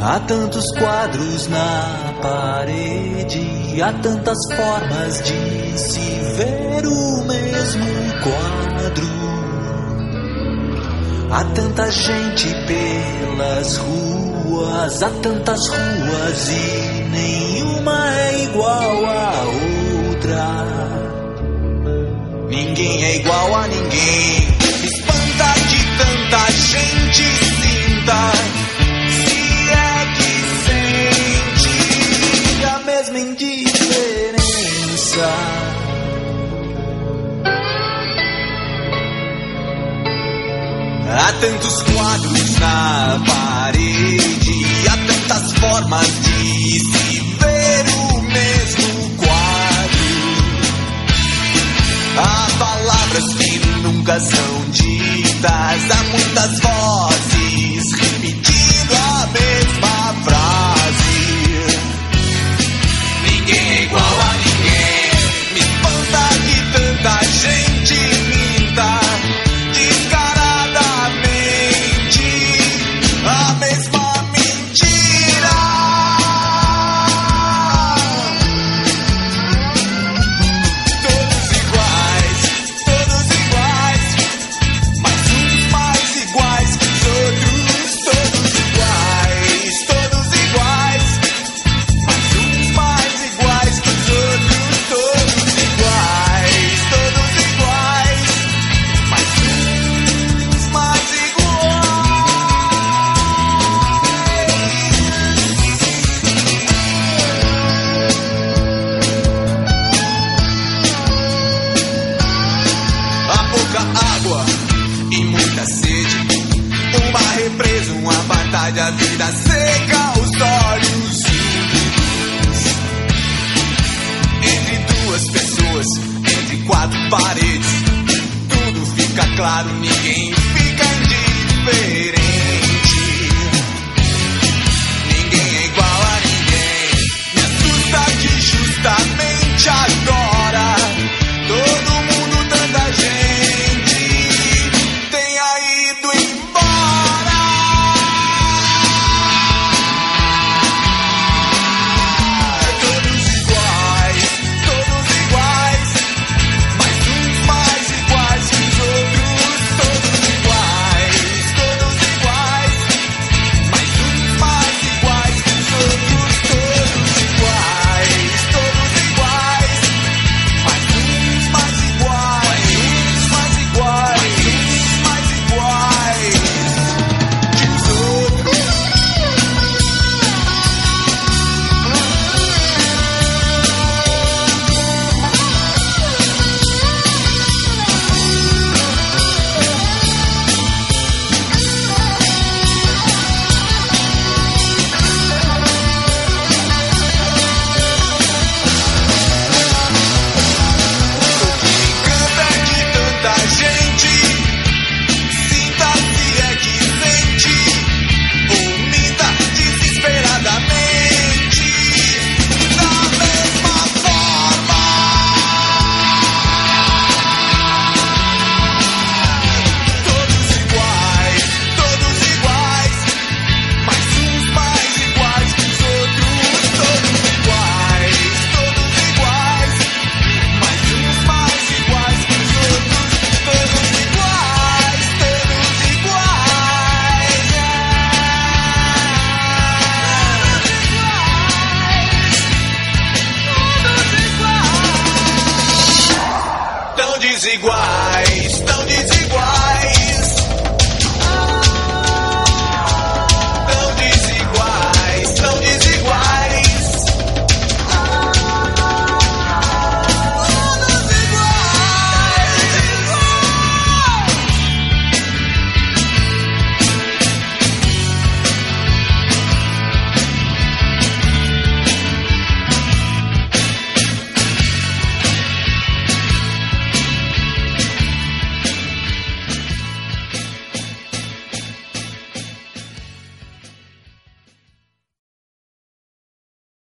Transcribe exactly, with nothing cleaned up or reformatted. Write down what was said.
Há tantos quadros na parede, há tantas formas de se ver o mesmo quadro. Há tanta gente pelas ruas, há tantas ruas e nenhuma é igual a outra. Ninguém é igual a ninguém. Me espanta que tanta gente sinta, se é que sente a mesma indiferença. Há tantos quadros na parede, há tantas formas de se ver o mesmo quadro. Há palavras que nunca são ditas, há muitas vozes repetindo a mesma frase. Ninguém é igual a ninguém. Me espanta que tanta gente minta descaradamente a mesma mentira. Todos iguais, todos iguais, mas uns mais iguais que os outros. Todos iguais, todos iguais, mas uns mais iguais que os outros. Todos iguais, todos iguais, mas uns mais há pouca água e muita sede, uma represa, uma batalha, a vida seca, os olhos úmidos. Entre duas pessoas, entre quatro paredes, tudo fica claro, ninguém fica indiferente.